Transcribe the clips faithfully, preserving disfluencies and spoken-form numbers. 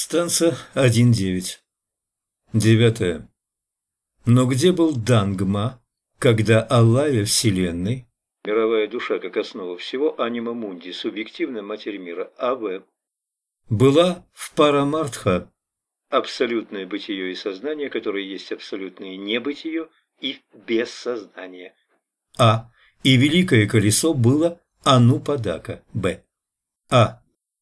Станция один девять. Девятое. Но где был Дангма, когда Аллая Вселенной, мировая душа как основа всего, анима мунди, субъективная матерь мира, АВ, была в Парамартха, абсолютное бытие и сознание, которое есть абсолютное небытие и бессознание, А, и великое колесо было Анупадака, Б. А.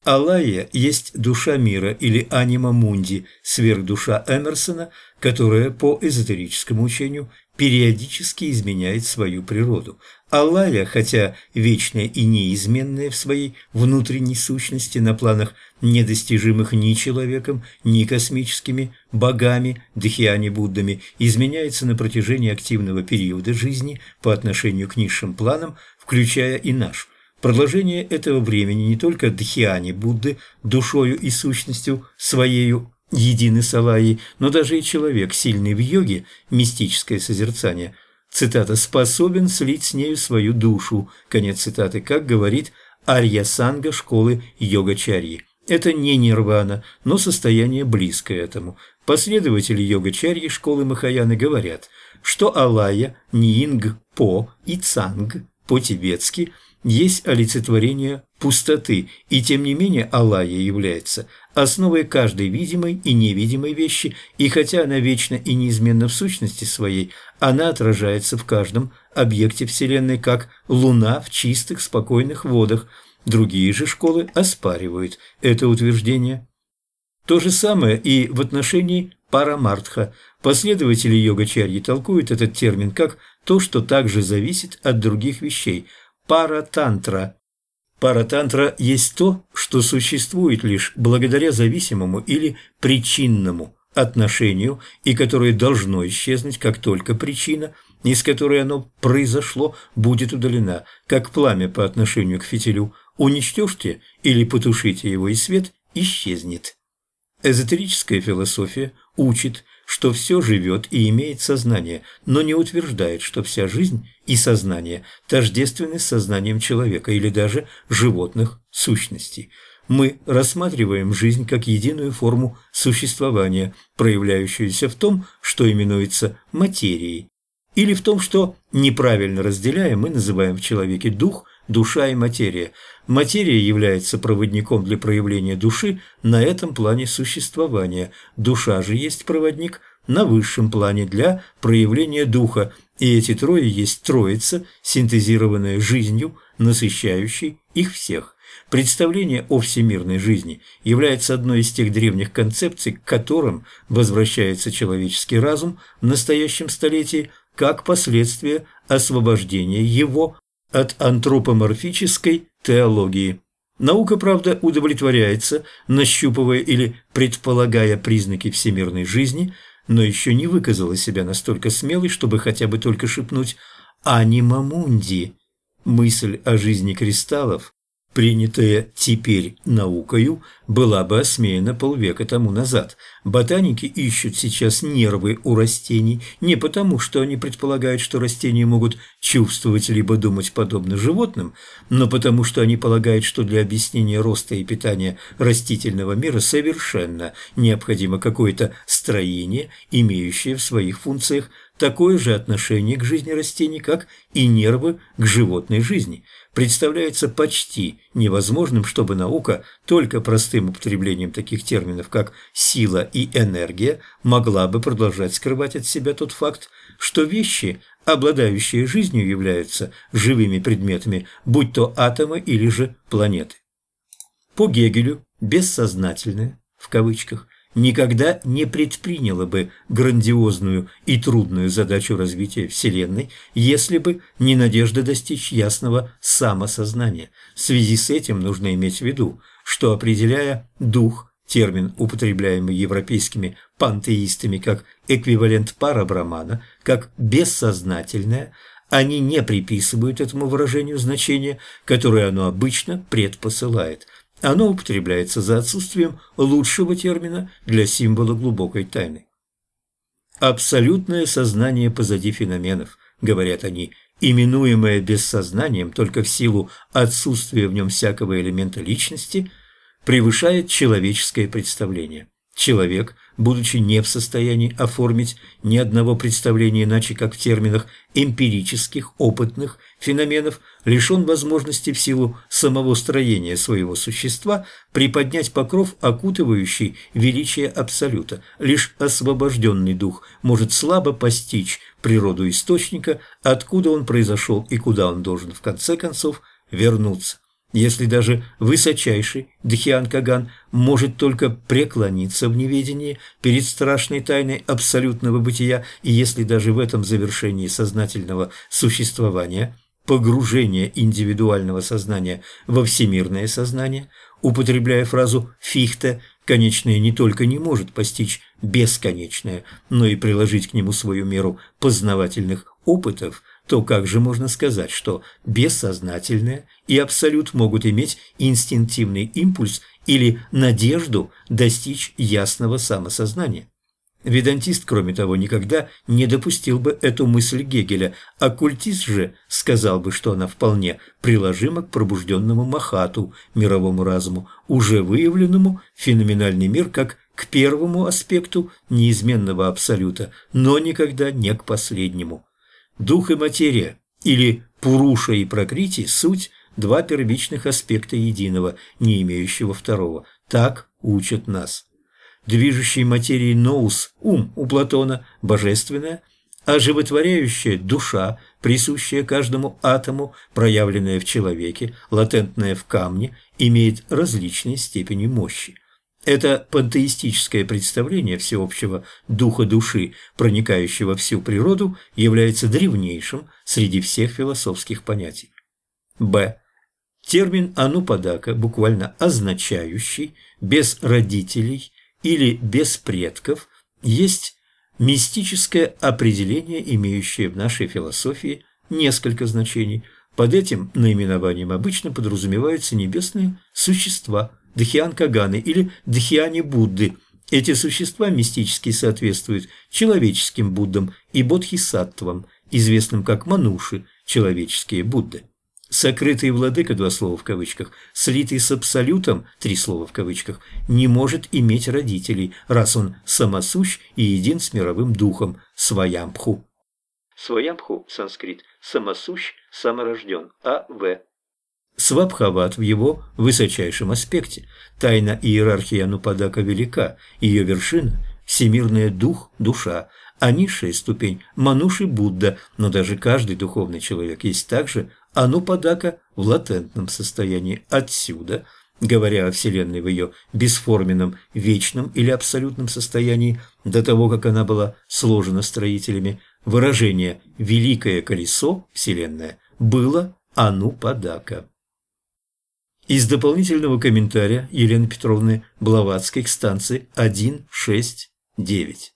Аллая есть душа мира или анима мунди, сверхдуша Эмерсона, которая по эзотерическому учению периодически изменяет свою природу. Аллая, хотя вечная и неизменная в своей внутренней сущности на планах, недостижимых ни человеком, ни космическими богами, дхьяни-буддами, изменяется на протяжении активного периода жизни по отношению к низшим планам, включая и наш. Продолжение этого времени не только дхьяни Будды душою и сущностью своею едины с Аллаей, но даже и человек, сильный в йоге, мистическое созерцание, цитата, способен слить с нею свою душу, конец цитаты, как говорит Арья-санга школы йогачарьи. Это не нирвана, но состояние близкое этому. Последователи йогачарьи школы Махаяны говорят, что Аллая, Ньинг-по и Цанг по-тибетски – есть олицетворение пустоты, и тем не менее Аллая является основой каждой видимой и невидимой вещи, и хотя она вечна и неизменна в сущности своей, она отражается в каждом объекте Вселенной, как луна в чистых, спокойных водах. Другие же школы оспаривают это утверждение. То же самое и в отношении Парамартха. Последователи йогачарьи толкуют этот термин как то, что также зависит от других вещей – Паратантра. Паратантра есть то, что существует лишь благодаря зависимому или причинному отношению и которое должно исчезнуть, как только причина, из которой оно произошло, будет удалена, как пламя по отношению к фитилю. Уничтожьте или потушите его, и свет исчезнет. Эзотерическая философия учит, что все живет и имеет сознание, но не утверждает, что вся жизнь и сознание тождественны с сознанием человека или даже животных сущностей. Мы рассматриваем жизнь как единую форму существования, проявляющуюся в том, что именуется материей, или в том, что, неправильно разделяя, мы называем в человеке дух, душа и материя. Материя является проводником для проявления души на этом плане существования. Душа же есть проводник на высшем плане для проявления духа. И эти трое есть троица, синтезированная жизнью, насыщающей их всех. Представление о всемирной жизни является одной из тех древних концепций, к которым возвращается человеческий разум в настоящем столетии как последствие освобождения его от антропоморфической теологии. Наука, правда, удовлетворяется, нащупывая или предполагая признаки всемирной жизни, но еще не выказала себя настолько смелой, чтобы хотя бы только шепнуть «анима мунди». Мысль о жизни кристаллов, принятая теперь наукою, была бы осмеяна полвека тому назад. Ботаники ищут сейчас нервы у растений не потому, что они предполагают, что растения могут чувствовать либо думать подобно животным, но потому, что они полагают, что для объяснения роста и питания растительного мира совершенно необходимо какое-то строение, имеющее в своих функциях такое же отношение к жизни растений, как и нервы к животной жизни. Представляется почти невозможным, чтобы наука только простым употреблением таких терминов, как сила и энергия, могла бы продолжать скрывать от себя тот факт, что вещи, обладающие жизнью, являются живыми предметами, будь то атомы или же планеты. По Гегелю «бессознательное» в кавычках никогда не предприняла бы грандиозную и трудную задачу развития Вселенной, если бы не надежда достичь ясного самосознания. В связи с этим нужно иметь в виду, что, определяя дух, термин, употребляемый европейскими пантеистами как эквивалент парабрамана, как бессознательное, они не приписывают этому выражению значения, которое оно обычно предпосылает. Оно употребляется за отсутствием лучшего термина для символа глубокой тайны. «Абсолютное сознание позади феноменов», — говорят они, именуемое бессознанием только в силу отсутствия в нем всякого элемента личности, превышает человеческое представление. Человек, будучи не в состоянии оформить ни одного представления иначе, как в терминах эмпирических, опытных феноменов, лишен возможности в силу самого строения своего существа приподнять покров, окутывающий величие Абсолюта. Лишь освобожденный дух может слабо постичь природу источника, откуда он произошел и куда он должен в конце концов вернуться. Если даже высочайший Дхьян-Каган может только преклониться в неведении перед страшной тайной абсолютного бытия, и если даже в этом завершении сознательного существования, погружение индивидуального сознания во всемирное сознание, употребляя фразу «Фихте», конечное не только не может постичь бесконечное, но и приложить к нему свою меру познавательных опытов, то как же можно сказать, что бессознательное и абсолют могут иметь инстинктивный импульс или надежду достичь ясного самосознания? Ведантист, кроме того, никогда не допустил бы эту мысль Гегеля, оккультист же сказал бы, что она вполне приложима к пробужденному Махату, мировому разуму, уже выявленному феноменальный мир как к первому аспекту неизменного абсолюта, но никогда не к последнему. Дух и материя, или Пуруша и Пракрити, суть два первичных аспекта единого, не имеющего второго. Так учат нас. Движущей материей nous, ум у Платона, божественная, а животворяющая душа, присущая каждому атому, проявленная в человеке, латентная в камне, имеет различные степени мощи. Это пантеистическое представление всеобщего духа души, проникающего во всю природу, является древнейшим среди всех философских понятий. Б. Термин анупадака, буквально означающий «без родителей» или «без предков», есть мистическое определение, имеющее в нашей философии несколько значений. Под этим наименованием обычно подразумеваются небесные существа, Дхьян-Каганы или Дхьяни-Будды. Эти существа мистически соответствуют человеческим Буддам и Бодхисаттвам, известным как Мануши, человеческие Будды. Сокрытый владыка, два слова в кавычках, слитый с абсолютом, три слова в кавычках, не может иметь родителей, раз он самосущ и един с мировым духом, сваямбху. Сваямбху, санскрит, самосущ, саморожден, а в. Свабхават в его высочайшем аспекте. Тайна иерархии Анупадака велика, ее вершина – всемирная дух, душа, а низшая ступень – Мануши Будда, но даже каждый духовный человек есть также Анупадака в латентном состоянии. Отсюда, говоря о Вселенной в ее бесформенном, вечном или абсолютном состоянии, до того, как она была сложена строителями, выражение «великое колесо» Вселенная было Анупадака. Из дополнительного комментария Елены Петровны Блаватской к станции один шесть девять.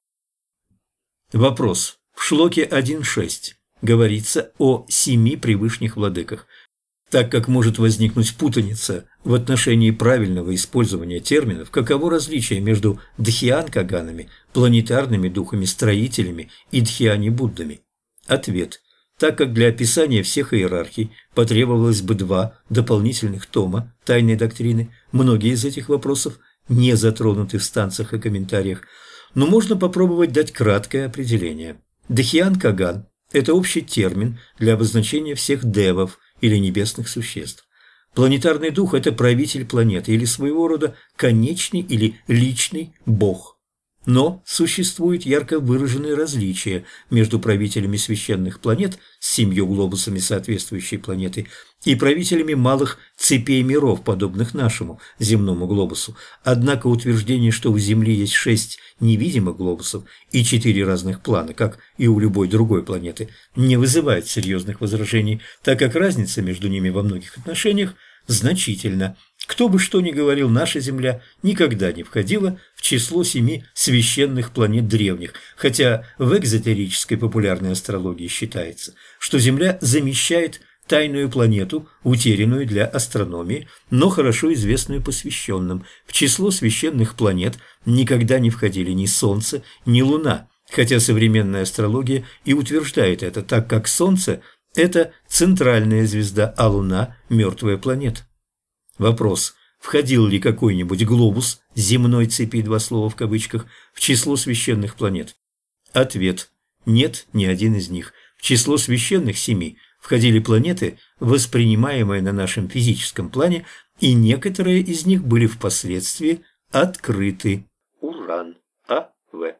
Вопрос. В шлоке один шесть говорится о семи превышних владыках. Так как может возникнуть путаница в отношении правильного использования терминов, каково различие между Дхьян-Каганами, планетарными духами-строителями и Дхьяни-Буддами? Ответ. Так как для описания всех иерархий потребовалось бы два дополнительных тома тайной доктрины, многие из этих вопросов не затронуты в станциях и комментариях, но можно попробовать дать краткое определение. Дхьян-Каган – это общий термин для обозначения всех девов или небесных существ. Планетарный дух – это правитель планеты или своего рода конечный или личный бог. Но существует ярко выраженное различие между правителями священных планет с семью глобусами соответствующей планеты и правителями малых цепей миров, подобных нашему земному глобусу. Однако утверждение, что у Земли есть шесть невидимых глобусов и четыре разных плана, как и у любой другой планеты, не вызывает серьезных возражений, так как разница между ними во многих отношениях значительна. Кто бы что ни говорил, наша Земля никогда не входила в число семи священных планет древних, хотя в экзотерической популярной астрологии считается, что Земля замещает тайную планету, утерянную для астрономии, но хорошо известную посвященным. В число священных планет никогда не входили ни Солнце, ни Луна, хотя современная астрология и утверждает это, так как Солнце – это центральная звезда, а Луна – мертвая планета. Вопрос. входил ли какой-нибудь глобус земной цепи, два слова в кавычках, в число священных планет? Ответ – нет, ни один из них. В число священных семи входили планеты, воспринимаемые на нашем физическом плане, и некоторые из них были впоследствии открыты. Уран. А. В.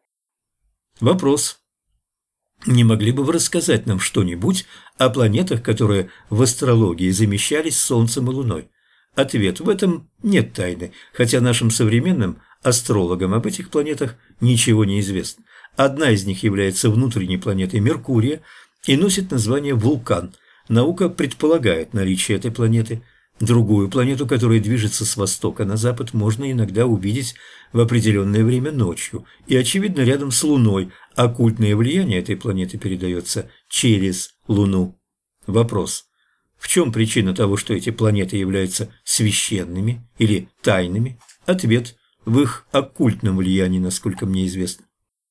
Вопрос. Не могли бы вы рассказать нам что-нибудь о планетах, которые в астрологии замещались Солнцем и Луной? Ответ. В этом нет тайны, хотя нашим современным астрологам об этих планетах ничего не известно. Одна из них является внутренней планетой Меркурия и носит название Вулкан. Наука предполагает наличие этой планеты. Другую планету, которая движется с востока на запад, можно иногда увидеть в определенное время ночью. И, очевидно, рядом с Луной оккультное влияние этой планеты передается через Луну. Вопрос. В чем причина того, что эти планеты являются священными или тайными? Ответ. В их оккультном влиянии, насколько мне известно.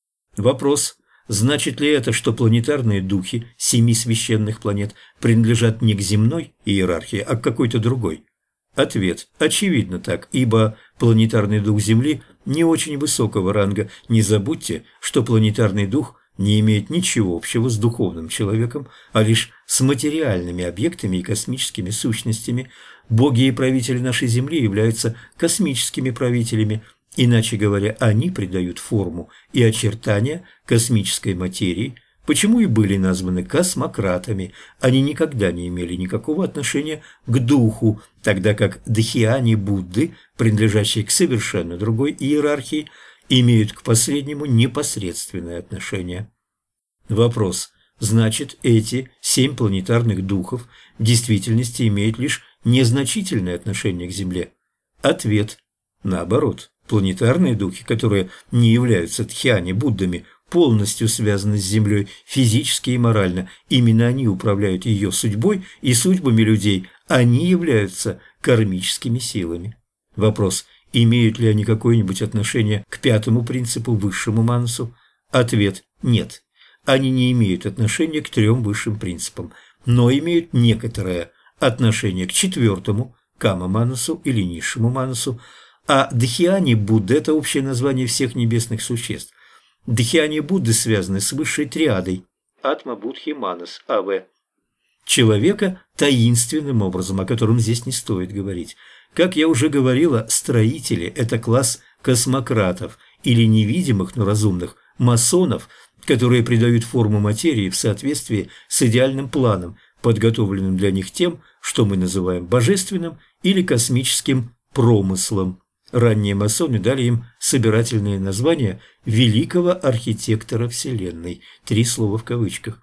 Вопрос. Значит ли это, что планетарные духи семи священных планет принадлежат не к земной иерархии, а к какой-то другой? Ответ. Очевидно так, ибо планетарный дух Земли не очень высокого ранга. Не забудьте, что планетарный дух не имеет ничего общего с духовным человеком, а лишь с материальными объектами и космическими сущностями. Боги и правители нашей Земли являются космическими правителями. Иначе говоря, они придают форму и очертания космической материи, почему и были названы космократами. Они никогда не имели никакого отношения к духу, тогда как дхьяни Будды, принадлежащие к совершенно другой иерархии, имеют к последнему непосредственное отношение. Вопрос. Значит, эти семь планетарных духов в действительности имеют лишь незначительное отношение к Земле? Ответ. Наоборот. Планетарные духи, которые не являются дхьяни Буддами, полностью связаны с Землей физически и морально. Именно они управляют ее судьбой и судьбами людей. Они являются кармическими силами. Вопрос. Имеют ли они какое-нибудь отношение к пятому принципу, высшему манасу? Ответ. Нет. Они не имеют отношения к трем высшим принципам, но имеют некоторое отношение к четвертому, кама-манасу или низшему манасу. А дхьяни Будды – это общее название всех небесных существ. Дхьяни Будды связаны с высшей триадой Атма Будхи Манас АВ. Человека таинственным образом, о котором здесь не стоит говорить. Как я уже говорила, строители – это класс космократов или невидимых, но разумных масонов, которые придают форму материи в соответствии с идеальным планом, подготовленным для них тем, что мы называем божественным или космическим промыслом. Ранние масоны дали им собирательное название «великого архитектора Вселенной». Три слова в кавычках.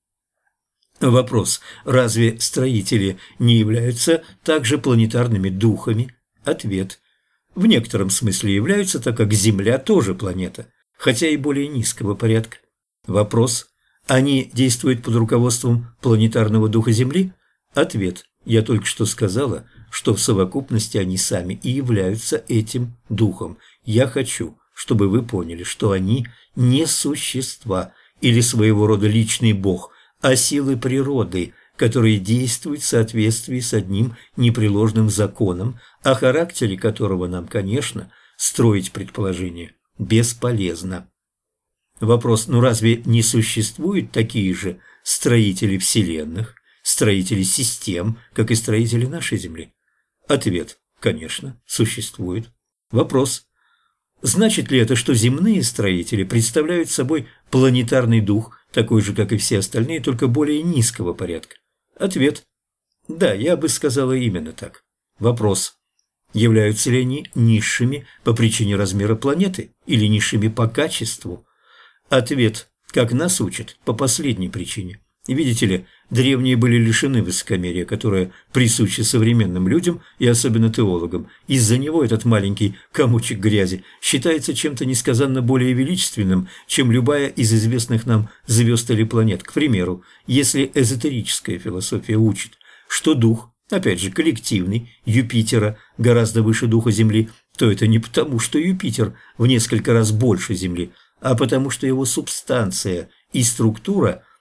Вопрос. Разве строители не являются также планетарными духами? Ответ. В некотором смысле являются, так как Земля тоже планета, хотя и более низкого порядка. Вопрос. Они действуют под руководством планетарного духа Земли? Ответ. Я только что сказала, что в совокупности они сами и являются этим духом. Я хочу, чтобы вы поняли, что они не существа или своего рода личный бог, а силы природы, которые действуют в соответствии с одним непреложным законом, о характере которого нам, конечно, строить предположение бесполезно. Вопрос, ну разве не существуют такие же строители вселенных, строители систем, как и строители нашей Земли? Ответ. Конечно, существует. Вопрос. Значит ли это, что земные строители представляют собой планетарный дух, такой же, как и все остальные, только более низкого порядка? Ответ. Да, я бы сказала именно так. Вопрос. Являются ли они низшими по причине размера планеты или низшими по качеству? Ответ. Как нас учат, по последней причине. Видите ли, древние были лишены высокомерия, которое присуще современным людям и особенно теологам. Из-за него этот маленький комочек грязи считается чем-то несказанно более величественным, чем любая из известных нам звезд или планет. К примеру, если эзотерическая философия учит, что дух, опять же коллективный, Юпитера гораздо выше духа Земли, то это не потому, что Юпитер в несколько раз больше Земли, а потому что его субстанция и структура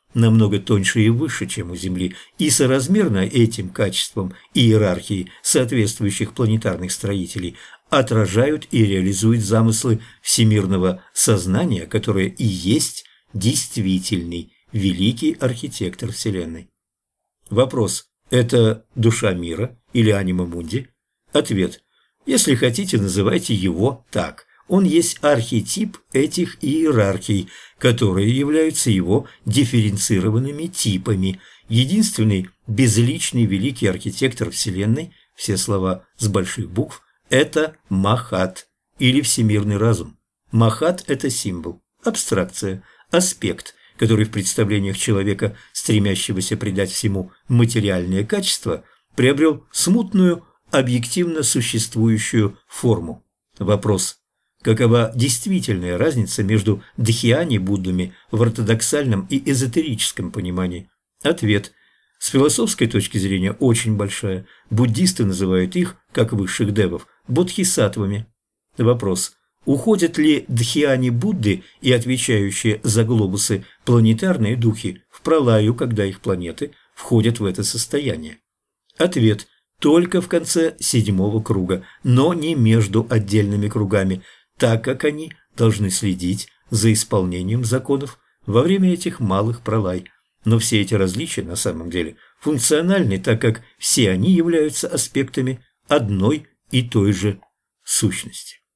намного тоньше и выше, чем у Земли, и соразмерно этим качествам иерархии соответствующих планетарных строителей отражают и реализуют замыслы всемирного сознания, которое и есть действительный великий архитектор Вселенной. Вопрос: это душа мира или анима мунди? Ответ: если хотите, называйте его так. Он есть архетип этих иерархий, которые являются его дифференцированными типами. Единственный безличный великий архитектор Вселенной, все слова с больших букв, это Махат, или всемирный разум. Махат – это символ, абстракция, аспект, который в представлениях человека, стремящегося придать всему материальное качество, приобрел смутную, объективно существующую форму. Вопрос: какова действительная разница между дхьяни-буддами в ортодоксальном и эзотерическом понимании? Ответ: с философской точки зрения очень большая. Буддисты называют их, как высших девов, бодхисаттвами. Вопрос: уходят ли дхьяни-будды и отвечающие за глобусы планетарные духи в пралаю, когда их планеты входят в это состояние? Ответ: только в конце седьмого круга, но не между отдельными кругами, так как они должны следить за исполнением законов во время этих малых пралай. Но все эти различия на самом деле функциональны, так как все они являются аспектами одной и той же сущности.